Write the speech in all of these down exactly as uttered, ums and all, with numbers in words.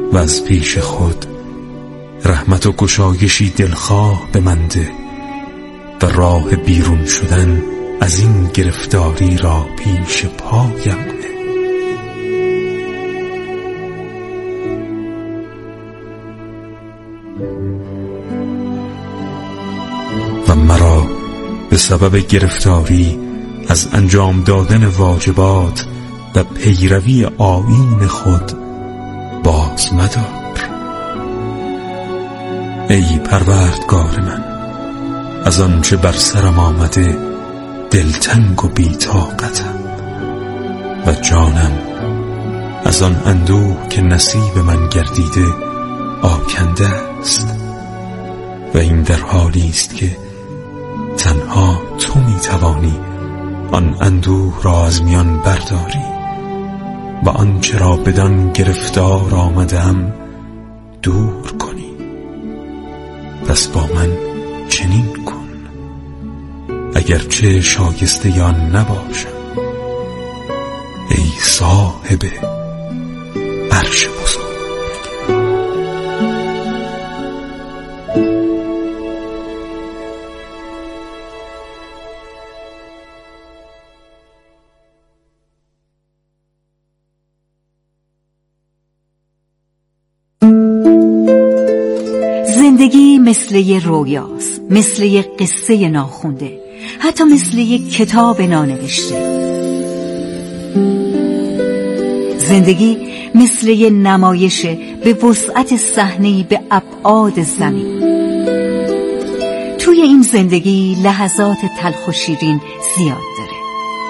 و از پیش خود رحمت و گشایشی دلخواه به من ده و راه بیرون شدن از این گرفتاری را پیش پایم نه. و مرا به سبب گرفتاری از انجام دادن واجبات و پیروی آیین خود باز مدار. ای پروردگار من، از آنچه بر سرم آمده دلتنگ و بی‌طاقتم و جانم از آن اندوه که نصیب من گردیده آکنده است و این در حالی است که تنها تو می توانی آن اندوه را از میان برداری و آنچه را بدان گرفتار آمدم دور کنی. پس با من چنین کن اگرچه شایسته آن نباشم، ای صاحب عرش بزرگ. زندگی مثل یه رویاست، مثل یه قصه ناخونده، حتی مثل یه کتاب نانوشته. زندگی مثل یه نمایشه به وسعت صحنه‌ای به ابعاد زمین. توی این زندگی لحظات تلخ و شیرین زیاد داره.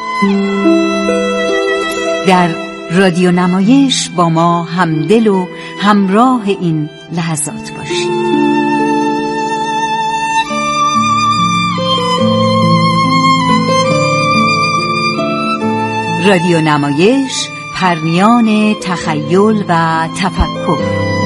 در رادیو نمایش با ما همدل و همراه این لحظات باشید. رادیو نمایش، پرمیان تخیل و تفکر.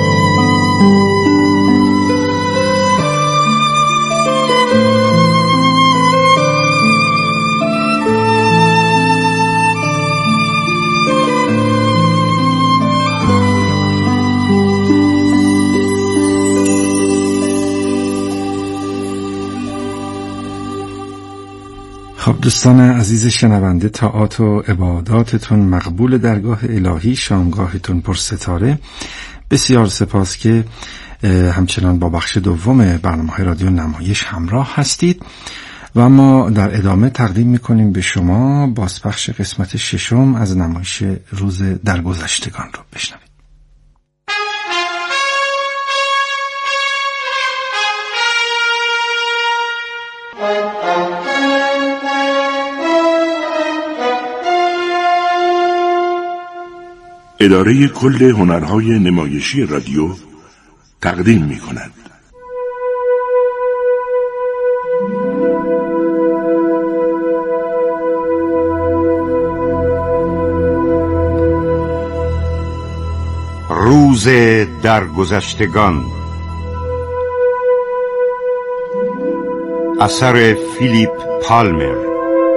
خب دوستان عزیز شنونده، طاعات و عباداتتون مقبول درگاه الهی، شامگاهتون پر ستاره. بسیار سپاس که همچنان با بخش دوم برنامه رادیو نمایش همراه هستید و ما در ادامه تقدیم میکنیم به شما بازپخش قسمت ششم از نمایش روز درگذشتگان رو. بشنوید. اداره کل هنرهای نمایشی رادیو تقدیم می کند. روز درگذشتگان، اثر فیلیپ پالمر.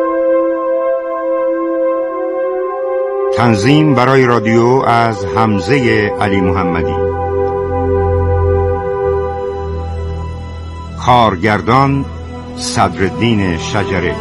تنظیم برای رادیو از حمزه علی محمدی. کارگردان صدرالدین شجره.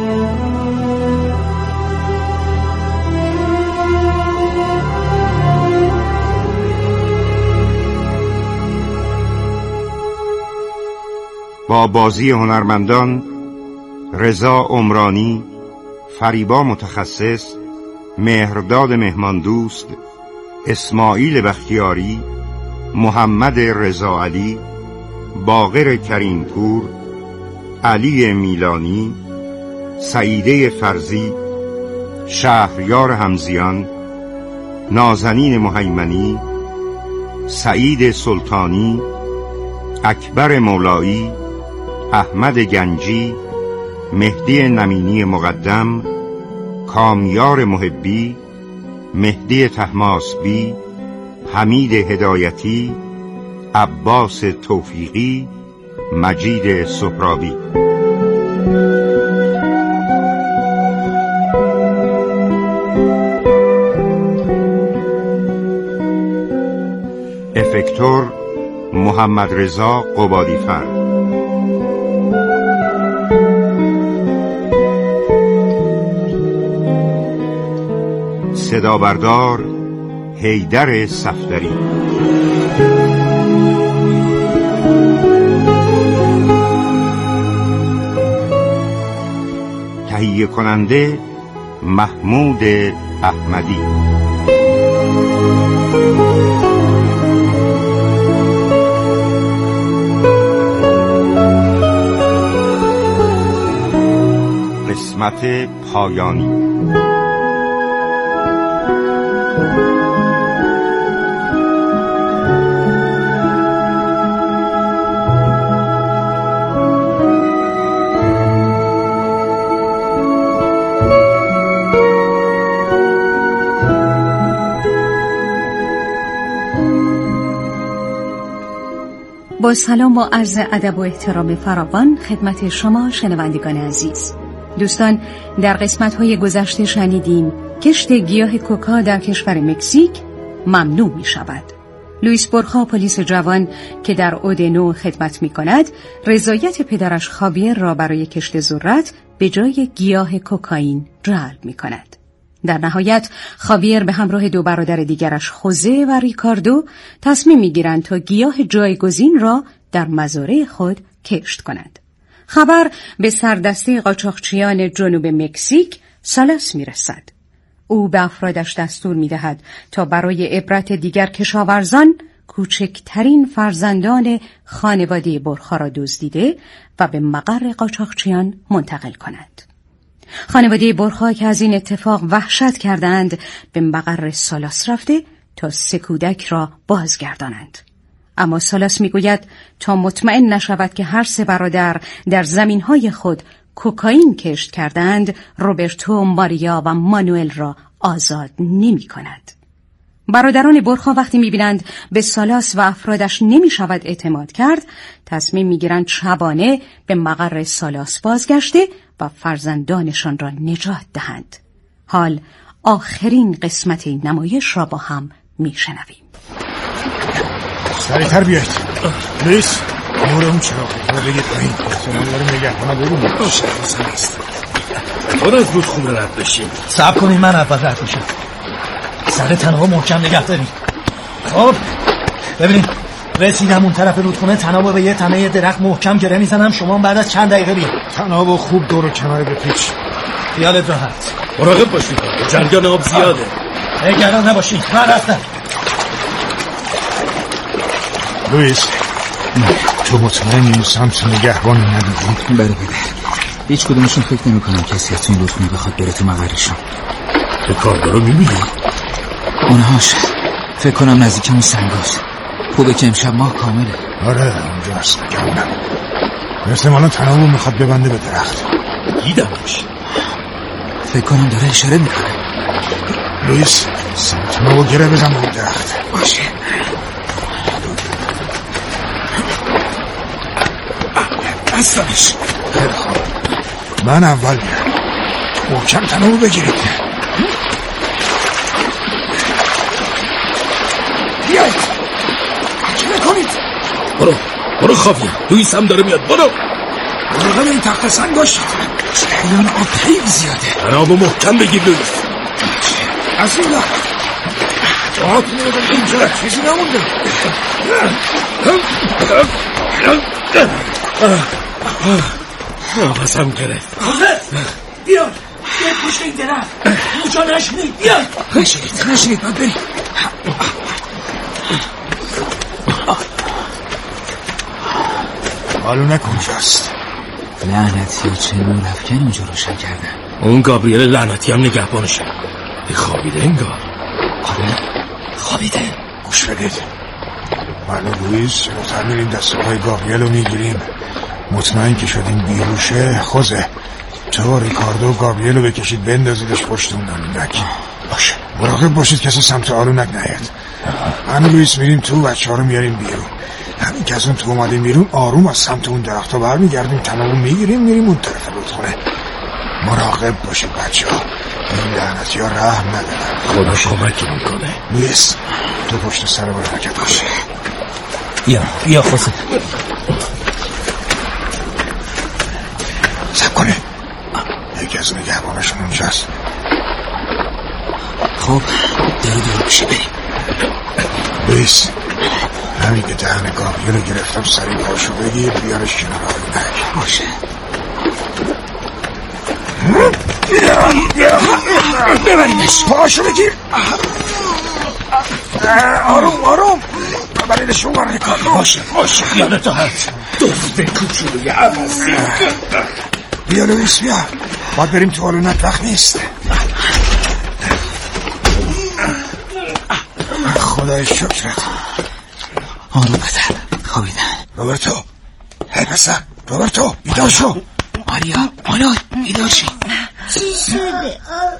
با بازی هنرمندان رضا عمرانی، فریبا متخصص، مهرداد مهماندوست، اسماعیل بختیاری، محمد رضا علی، باقر کریمپور، علی میلانی، سعیده فرزی، شهریار همزیان، نازنین مهیمنی، سعید سلطانی، اکبر مولایی، احمد گنجی، مهدی نمینی مقدم، کامیار محبی، مهدی طهماسبی، حمید هدایتی، عباس توفیقی، مجید سهرابی. افکتور محمد رضا قبادیفر. صدا بردار حیدر صفدری. تهیه کننده محمود احمدی. قسمت پایانی. با سلام و عرض ادب و احترام فراوان خدمت شما شنوندگان عزیز. دوستان، در قسمت‌های گذشته شنیدیم کشت گیاه کوکا در کشور مکزیک ممنوع می شود. لوئیس بورخا، پلیس جوان که در اودنو خدمت می کند، رضایت پدرش خاویر را برای کشت ذرت به جای گیاه کوکائین جلب می کند. در نهایت خاویر به همراه دو برادر دیگرش خوزه و ریکاردو تصمیم می‌گیرند تا گیاه جایگزین را در مزارع خود کشت کنند. خبر به سردسته قاچاقچیان جنوب مکزیک سالاس میرسد. او به افرادش دستور می‌دهد تا برای عبرت دیگر کشاورزان کوچکترین فرزندان خانواده بورخا را دزدیده و به مقر قاچاقچیان منتقل کنند. خانواده بورخا که از این اتفاق وحشت کردند به مقر سالاس رفته تا سه کودک را بازگردانند. اما سالاس میگوید تا مطمئن نشود که هر سه برادر در زمینهای خود کوکائین کشت کردند، روبرتو، ماریا و مانوئل را آزاد نمی کند. برادران بورخا وقتی میبینند به سالاس و افرادش نمی شود اعتماد کرد، تصمیم میگیرند شبانه به مقر سالاس بازگشته و فرزندانشان را نجات دهند. حال آخرین قسمت نمایش را با هم میشنویم. سریعتر بیاید. لوئیس، نور اون چراغ رو بگید پایین. شما داریم نگهبان رو بگید. باشه، حسن است. خود از رود خونه رد بشیم. صبر کنید من اول رد بشم. سر تنها محکم نگه دارید. خب ببینید، رسیدم اون طرف رودخونه، تنابو به یه تنه درخت محکم گره میزنم. شما بعد از چند دقیقه بیاید. تنابو خوب دور و کنار بپیچ. خیالت راحت. مراقب باشید، جریان آب زیاده. نگران نباشید، من رفتم. لوئیس، تو مطمئنی این سمت نگهبان ندیدی؟ بله بله، هیچ کدومشون فکر نمی کنم کسی از این رودخونه بخواد بره تو مقرشون. به کارگارو میبینی؟ اونهاش فکر کنم نزدیک اون سنگاست. خوبه که امشب ماه کامله. آره اونجا هست نگهبانم. احتمالا تنابو میخواد ببنده به درخت. دیدمش. فکر کنم داره اشاره میکنه. لوئیس، تنابو گره بزن به اون درخت. باشه. بستمش. خیلی خوب، من اول میرم. محکم تنابو بگیرید. بیاید، چه نکنید. برو برو خاویر، لوئیس هم داره میاد. برو مراقب این تخت سنگ باشید. جریان آب خیلی زیاده. تنابو محکم بگیر لوئیس. از این لحظه باهاتون رو بگیر اینجا چیزی نمونده. نفسم گرفت. خوزه بیاد، بیاد پشت این درخت. اونجا نشینید. بیاد. نشینید نشینید باید بریم. معلومه کجاست. لعنتی ها چه نور افکن اونجا روشن کردن. اون گابریل لعنتی هم نگهبانشه. به خوابیده انگار. آره خوابیده. گوش بدید، من و لوئیس جلوتر میریم دست پای گابریل رو میگیریم. مطمئن که شدیم بیهوشه. خوزه تو ریکاردو و گابریل رو بکشید بندازیدش پشت اون آلونک. باشه، مراقب باشید کسی سمت آلونک نیاد. من و لوئیس میریم تو، بچه ها رو میاریم بیرون. همین که از اون تو اومدیم بیرون آروم از سمت اون درخت ها برمیگردیم، تنابو میگیریم میریم اون طرف رودخونه. مراقب باشید بچه ها، این لعنتی ها رحم ندارن. خدا کمکمون کنه. لوئیس تو پشت سر با حرکت باشه. بیا بیا خوزه. سب کنه یکی از نگهبانشون اونجاست. خب درو درو بشه بریم. لوئیس همین که دهن گابریل رو گرفتم سریع پاشو بگیر بیارش کنار آلونک. باشه. ببریمش. پاشو بگیر. آروم آروم ببریمش اون ور کار. باشه باشه خیالت هست دوست کوچولوی عوضی. بیا لوئیس بیا باید بریم تو آلونک وقت نیست. خدای شکرت. آروم پسر خوابیدن. روبرتو هی پسر روبرتو بیدار شو. ماریا مانوئل بیدار شو. چی شده؟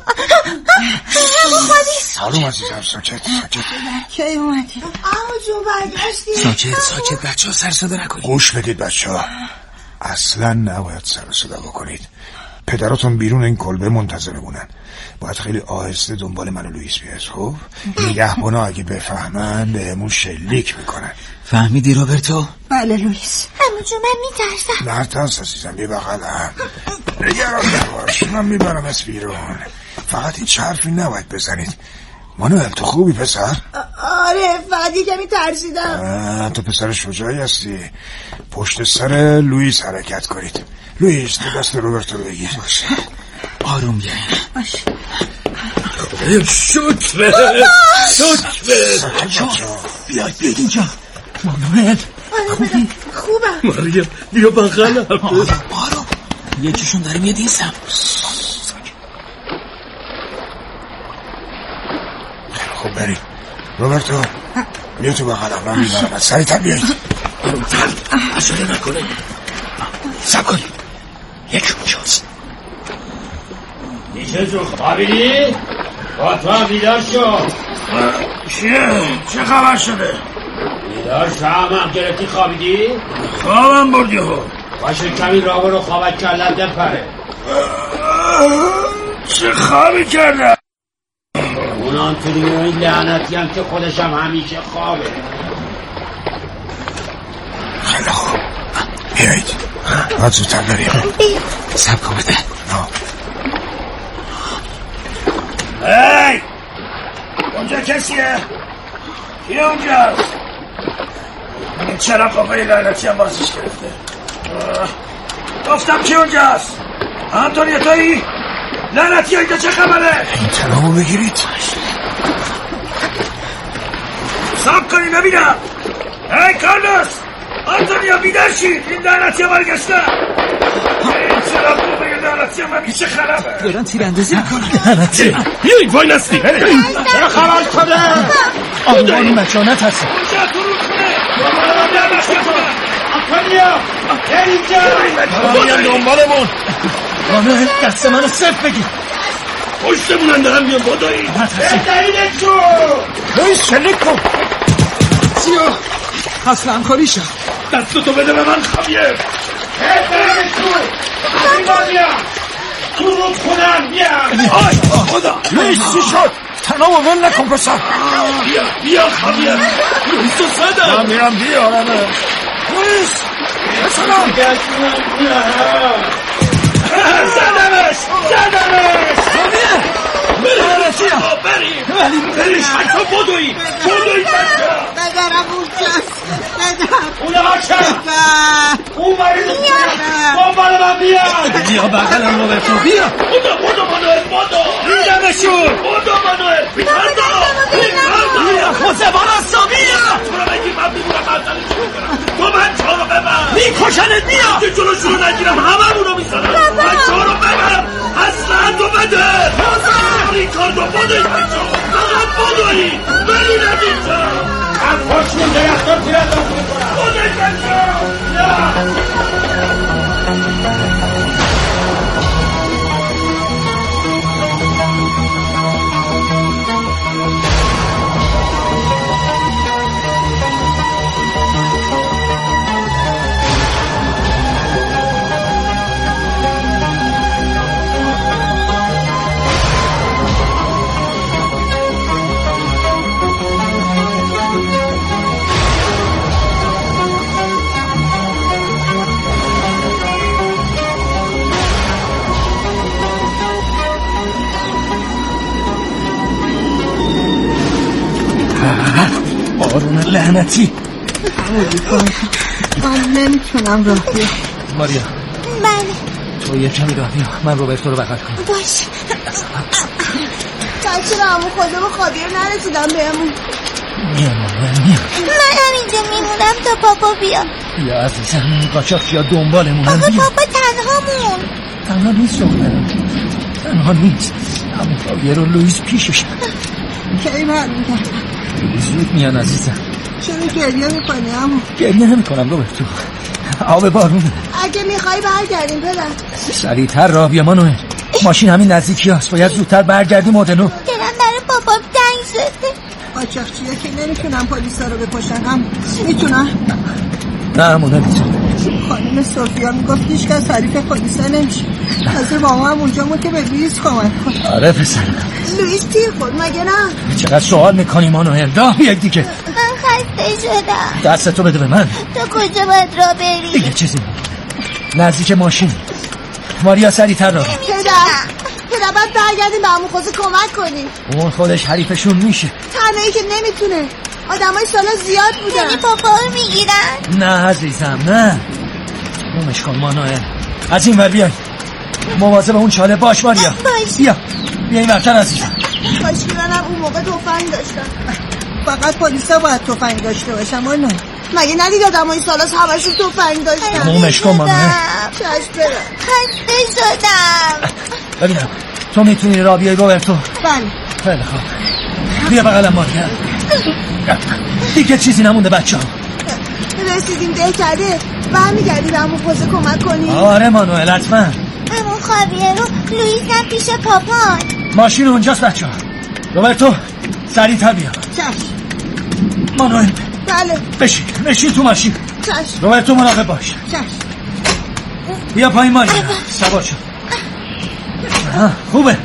همون خواهی سلام عزیزم. ساکت ساکت. کی اومدی؟ آمو جون برگشتی؟ ساکت ساکت بچه ها سر صدا نکنید. گوش بدید بچه ها اصلا نباید سر صدا بکنید. پدراتون بیرون این کلبه منتظر بمونن. باید خیلی آهسته دنبال من و لوئیس بیاید. خب نگهبانا اگه بفهمن بهمون شلیک میکنن. فهمیدی روبرتو؟ بله لوئیس. همون جون من میترسم. نترس عزیزم بی بغلم. نگران نباش من میبرم از بیرون. فقط هیچ حرفی نباید بزنید. مانوئل تو خوبی پسر؟ آره فقط کمی ترسیدم. تو پسر شجاعی هستی. پشت سر لوئیس حرکت کنید. لوئیس تو دست روبرتو رو بگیر. باشه آروم بیاین. باشه شکره شکره. بیاید بیاید اینجا. مانوئل خوبی؟ خوبم. ماریا بیا بغلم. آروم آروم یکیشون داره میاد این سم. خب بریم. روبرتو بیا تو بغلم من میبرم. سریعتر بیایید. آرومتر عجله نکنه. سب کنید یکی اونجاست. میشه جو خوابیدی؟ با تو هم بیدار شو. چیه؟ چه خبر شده؟ بیدار شو هم گرفتی خوابیدی؟ خوابم بردی ها. باشه کمی راه برو خوابت کلت دپره. چه خوابی کردم؟ اون آنتونیو این لعنتی هم که خودش هم همیشه خوابه. خیلی خوب بیایید باید زودتر بریم. سب کن بده. هی اونجا کسیه؟ کی اونجاست؟ این چرا قفه لعنتی هم بازش گرفته؟ گفتم کی اونجاست؟ آنتونیو تویی؟ لعنتی اینجا چه خبره؟ این تنامو بگیرید. ساب کنی نبینم. هی کارلوس آنتونیو بیدار شید. این لعنتی ها برگشتن. این چرا قفه لعنتی هم همیشه خرابه. دارن تیراندازی میکنن. لعنتی بیایید وای نستی. چه خبر شده؟ آنوان مجانت هست. اونجا تو رودخونه دنبال من لعنتی کنن. آنتونیو گل اینجا. باید دنبالمون. مانوئل دست منو صرف بگیر. پشتمونن دارم بیان بادایی. بهترینت شو. لوئیس شلیک کن. سیا اصلا همکاری شد. دستتو بده به من خبیر. بهترینت شو. این با بیا تو رود خونم بیا. آی خدا لوئیس چی شد؟ تنامو ول نکن پسر. بیا بیا خبیر. لوئیسو زدم. من میرم بیارم. لوئیس سلام زدمش زدمش. لعنتی ها بریم بریم حتی بدوی بدوی بچه بدرم اونجاست. بدرم اونها چه؟ اون برید دنبال من بیا. بیا بغلم روبرتو بیا. بودو بودو مانوئل بودو. دیدمشون. بودو مانوئل بیکردو بیا خوزه بارستا بیا. تو رو بگی من میبورم منزلی چی میکنم. تو بچه ها رو ببر. میکشنت بیا. که جلوشون رو نگیرم همه رو میزنم. بچه ها رو ببر. اصلا تو بده. ریکاردو بدوی بچه ها. فقط بدوی. برینم اینجا. از خوشمون درختار تیرانداز میکنم. بدوی بچه ها. بارون لعنتی. من نمیتونم راه بیام. ماریا بله تو یه کمی راه بیا، من روبرتو رو بغل کنم. باشه. تا چرا همون خدا و خابیر نرسیدم بهمون؟ میام ماریا میام. من همینجا میمونم تا پاپا بیاد. بیا عزیزم، قاچاقچیا دنبالمونن. آخه پاپا تنهامون. تنها نیست دخترم، تنها نیست. همون خابیر و لوئیس پیششن. کی برمیگردم؟ زود میان عزیزم. چرا گریه میکنی عمو؟ گریه نمیکنم روبرتو، آب بارونه. اگه میخوای برگردیم پدر. سریعتر راه بیا مانوئل، ماشین همین نزدیکی هست، باید زودتر برگردیم مدنو. دلم برای پاپام تنگ شده. قاچاقچیا که نمیتونم پلیسا رو بکشن، هم میتونم. نه مونه نمیتونم. خانم سوفیا میگفت هیچ کس حریف پلیسا نمیشه. حاضر با ما هم اونجا مون که به لوئیس کمک کن. آره پسرم. لوئیس تیر خورد مگه نه؟ چقدر سوال میکنی مانوئل، راه بیا دیگه. من خسته شدم. دستتو بده به من. تو کجا باید راه بری؟ دیگه چیزی نزدیک ماشین. ماریا سریعتر راه. پدر پدر باید برگردیم به عمو خوزه کمک کنیم. اون خودش حریفشون میشه. تنهایی که نمیتونه. آدمای سالا زیاد بودن. یعنی پاپا رو میگیرن؟ نه عزیزم نه. رومش کن مانوئل. از این ور بیای، مواظب اون چاله باش ماریا. باش. بیا بیا این ورتر عزیزم. کاش که منم اون موقع تفنگ داشتم. فقط پلیسا باید تفنگ داشته باشن مانو. مگه ندید آدمای سالاس همشون تفنگ داشتن؟ رومش کن مانوئل. چشم برم. خسته شدم. ببینم تو میتونی راه بیای روبرتو؟ بله. خیلی خوب، بیا بغلم ماریا. دیگه چیزی نمونده بچه ها. رسیدیم دهکده، برمیگردیم عمو خوزه کمک کنیم. آره مانوئل حتما. عمو خابیر و لوئیس هم پیش پاپا. ماشین اونجاست بچه ها. روبرتو سریعتر بیا. چشم. مانوئل بله. بشین بشین تو ماشین. چشم. روبرتو مراقب باش. چشم. بیا پایین ماریا، سوار شو. خوبه.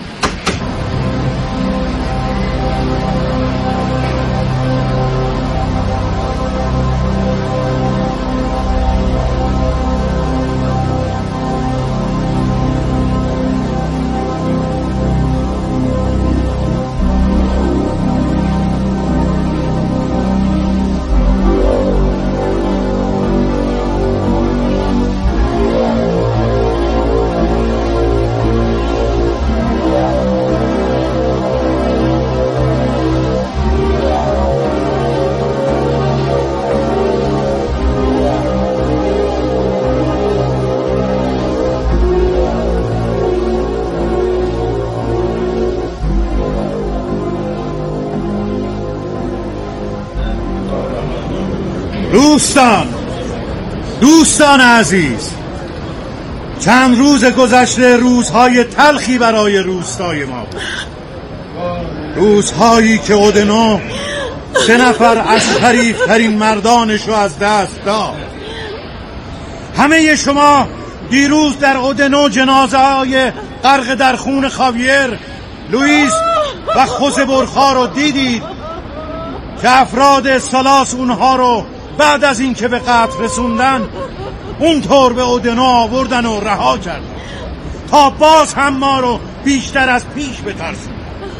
دوستان دوستان عزیز، چند روز گذشته روزهای تلخی برای روستای ما بود. روزهایی که اودنو سه نفر از حریفترین مردانش رو از دست داد. همه شما دیروز در اودنو جنازه های غرق در خون خاویر، لوئیس و خوزه برخا رو دیدید که افراد سالاس اونها رو بعد از این که به قتل رسوندن اونطور به اودنو آوردن و رها کردن تا باز هم ما رو بیشتر از پیش بترسون.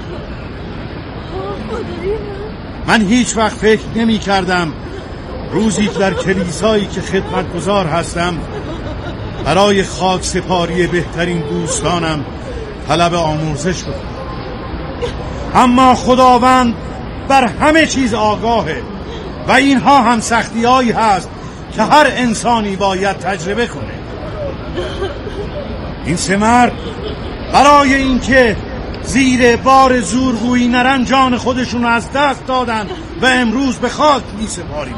من هیچ وقت فکر نمی کردم روزی در کلیسایی که خدمتگزار هستم برای خاک سپاری بهترین دوستانم طلب آمرزش کنم، اما خداوند بر همه چیز آگاهه و اینها هم سختی هایی هست که هر انسانی باید تجربه کنه. این سه مرد برای اینکه زیر بار زورگویی نرن جان خودشون از دست دادن و امروز به خاک می سپاریم.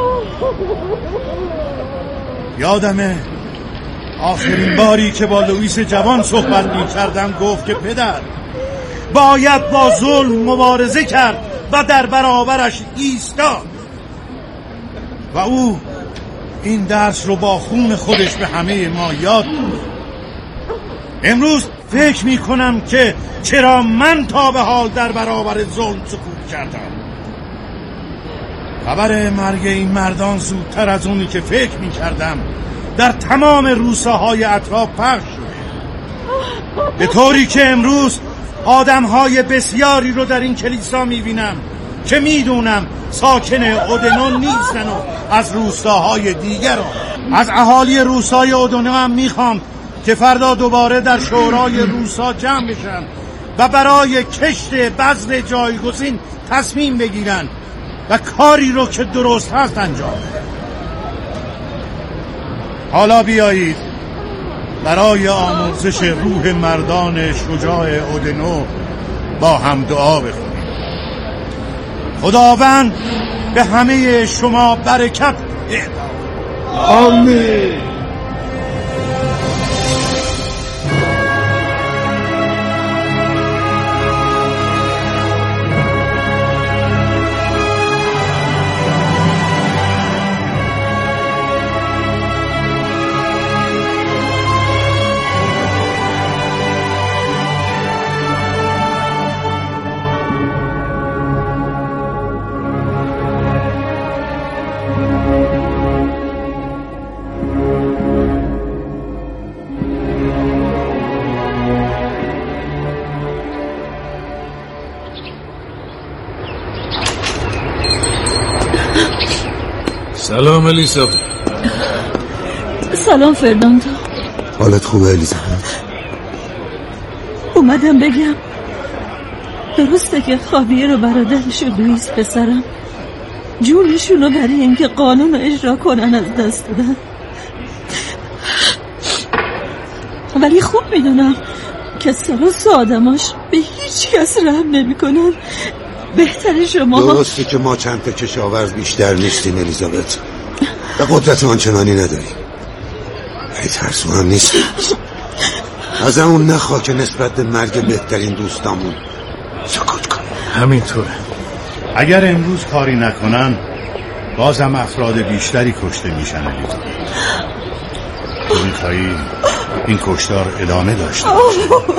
یادمه آخرین باری که با لوئیس جوان صحبت می کردم گفت که پدر باید با ظلم مبارزه کرد و در برابرش ایستاد و او این درس رو با خون خودش به همه ما یاد داد. امروز فکر می کنم که چرا من تا به حال در برابر ظلم سکوت کردم. خبر مرگ این مردان زودتر از اونی که فکر می کردم در تمام روستاهای اطراف پخش شده، به طوری که امروز آدمهای بسیاری رو در این کلیسا می بینم که میدونم ساکن اودنو نیستن و از روستاهای دیگر هم. از اهالی روستای اودنو هم میخوام که فردا دوباره در شورای روستا جمع بشن و برای کشت بذر جایگزین تصمیم بگیرن و کاری رو که درست هست انجام. حالا بیایید برای آمرزش روح مردان شجاع اودنو با هم دعا بخونیم. خداوند به همه شما برکت اعطا. آمین. سلام الیزابت. سلام فرداندو. حالت خوبه الیزابت؟ اومدم بگم درسته که خاویر و برادرش و لوئیس پسرم جونشونو برای اینکه قانون رو اجرا کنن از دست دادن، ولی خوب میدونم که سلاس و آدماش به هیچ کس رحم نمی کنن. بهتر شما درسته که ما چند تا کشاورز بیشتر نیستیم الیزابت و قدرت آنچنانی نداریم، ولی ترسو هم نیستیم. از همون نخوا که نسبت به مرگ بهترین دوستامون سکوت کن. همینطوره. اگر امروز کاری نکنن بازم افراد بیشتری کشته میشن الیزابت. تو میخوایی این کشتار ادامه داشته باشه؟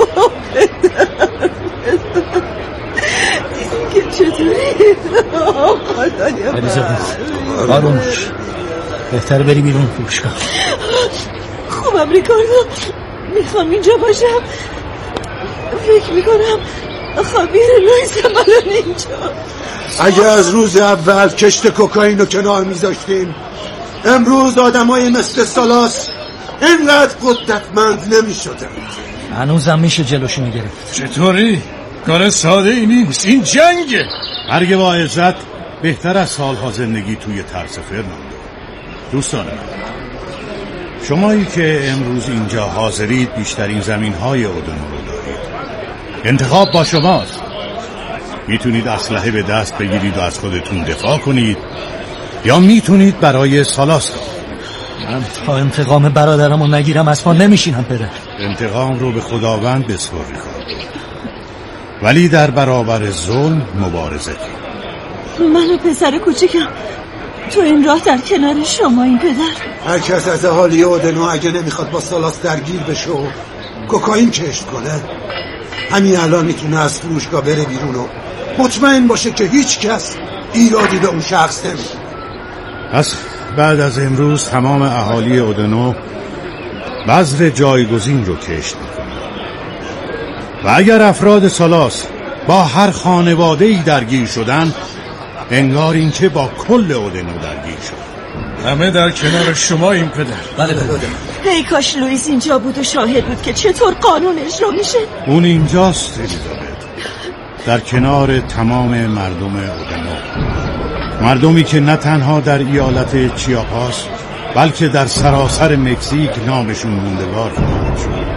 چطوری؟ الیزابت آروم باش، بهتر بری بیرون فروشگاه. خوبم ریکاردو، میخوام اینجا باشم. فکر میکنم خاویر لوئیس الان اینجا. اگه از روز اول کشت کوکائین رو کنار میذاشتیم امروز آدمای مثل سالاس اینقدر قدرتمند نمیشدن. هنوزم میشه جلوشو میگرفت. چطوری؟ کار ساده ای نیست، این جنگه. مرگ با عزت بهتر از سالها زندگی توی ترس فرناندو. دوستان من، شمایی که امروز اینجا حاضرید بیشترین زمین‌های اودنو رو دارید. انتخاب با شماست. میتونید اسلحه به دست بگیرید و از خودتون دفاع کنید یا میتونید برای سالاس کار. من تا انتقام برادرمو نگیرم اصلا نمیشینم پدر. انتقام رو به خداوند بسپار ریکاردو، ولی در برابر ظلم مبارزه کن. من و پسر کوچیکم تو این راه در کنار شما این پدر. هر کس از اهالی اودنو اگه نمیخواد با سالاس درگیر بشه و کوکائین کشت کنه همین الان میتونه از فروشگاه بره بیرون و مطمئن باشه که هیچ کس ایرادی به اون شخص نمیده. پس بعد از امروز تمام اهالی اودنو بذر جایگزین رو کشت میکنه و اگر افراد سالاس با هر خانواده‌ای درگیر شدن انگار این که با کل اودنو درگیر شد. همه در کنار شما این پدر. بله بله. ای کاش لوئیس اینجا بود و شاهد بود که چطور قانون اجرا میشه. اون اینجاست الیزابت، در کنار تمام مردم اودنو، مردمی که نه تنها در ایالت چیاپاس بلکه در سراسر مکزیک نامشون موندگار خواهد شد.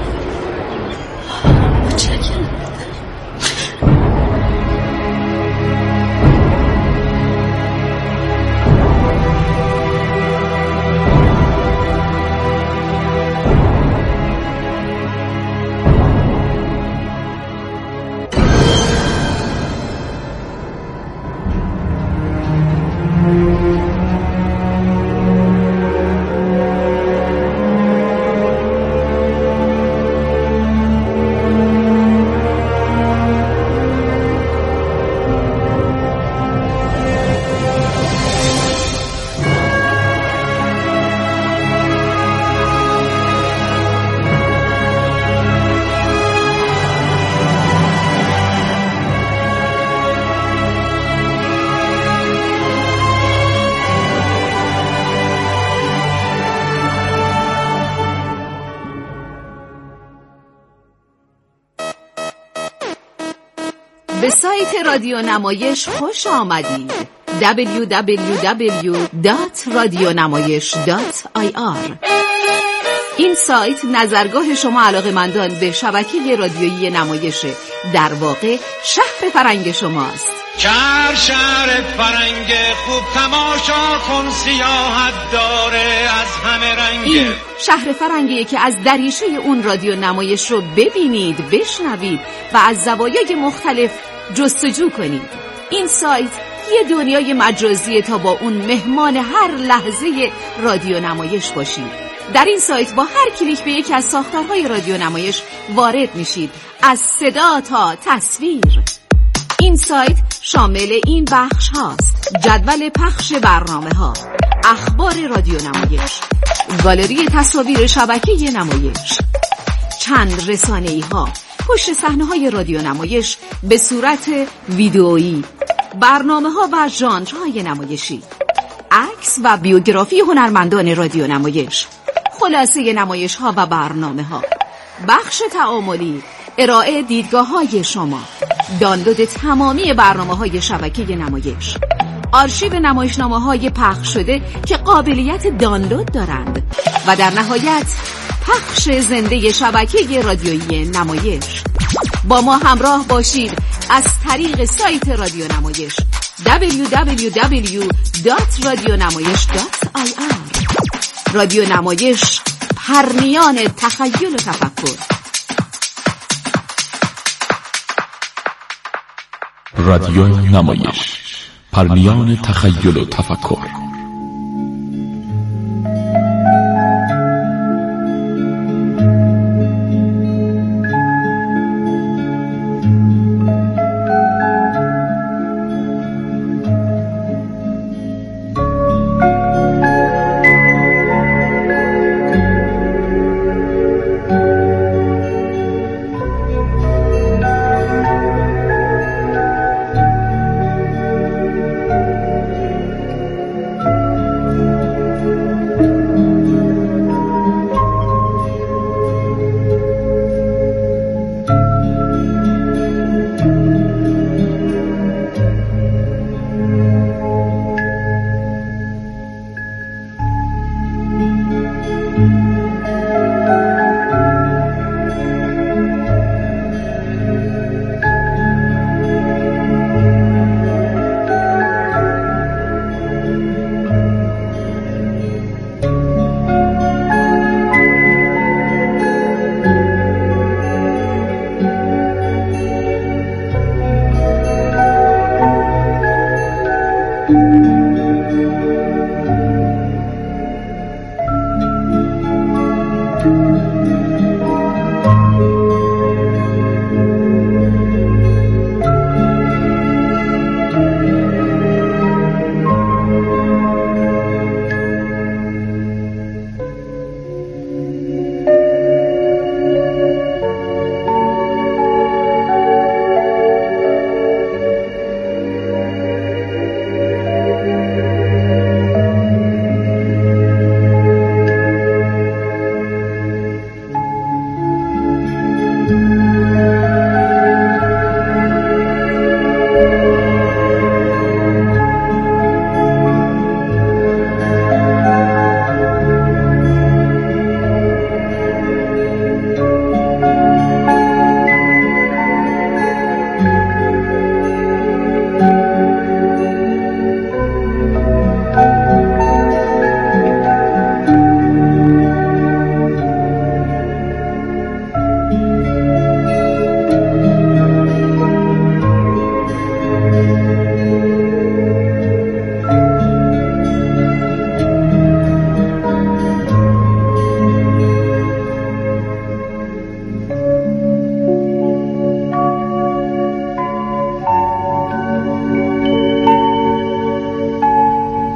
سایت رادیو نمایش خوش آمدید. دبلیو دبلیو دبلیو دات رادیونمایش دات آی آر. این سایت نظرگاه شما علاقه‌مندان به شبکه رادیویی نمایشه، در واقع شهر فرنگ شماست. شهر شهر فرنگ خوب تماشا کن، سیاحت داره از همه رنگ. این شهر فرنگیه که از دریچه اون رادیو نمایش رو ببینید، بشنوید و از زوایای مختلف جستجو کنید. این سایت یه دنیای مجازیه تا با اون مهمان هر لحظه رادیو نمایش باشید. در این سایت با هر کلیک به یکی از ساختارهای رادیو نمایش وارد میشید، از صدا تا تصویر. این سایت شامل این بخش هاست: جدول پخش برنامه ها، اخبار رادیو نمایش، گالری تصاویر شبکه نمایش، چند رسانه‌ای ها، پشت صحنه های رادیو نمایش به صورت ویدئویی، برنامه ها و ژانرهای نمایشی، عکس و بیوگرافی هنرمندان رادیو نمایش، خلاصه نمایش ها و برنامه ها، بخش تعاملی، ارائه دیدگاه های شما، دانلود تمامی برنامه های شبکه نمایش، آرشیو نمایشنامه های پخش شده که قابلیت دانلود دارند و در نهایت پخش زنده شبکه رادیویی نمایش. با ما همراه باشید از طریق سایت رادیو نمایش دبلیو دبلیو دبلیو دات رادیونمایش دات آی آر. رادیو نمایش، پرنیان تخیل و تفکر. رادیو نمایش، پرنیان تخیل و تفکر.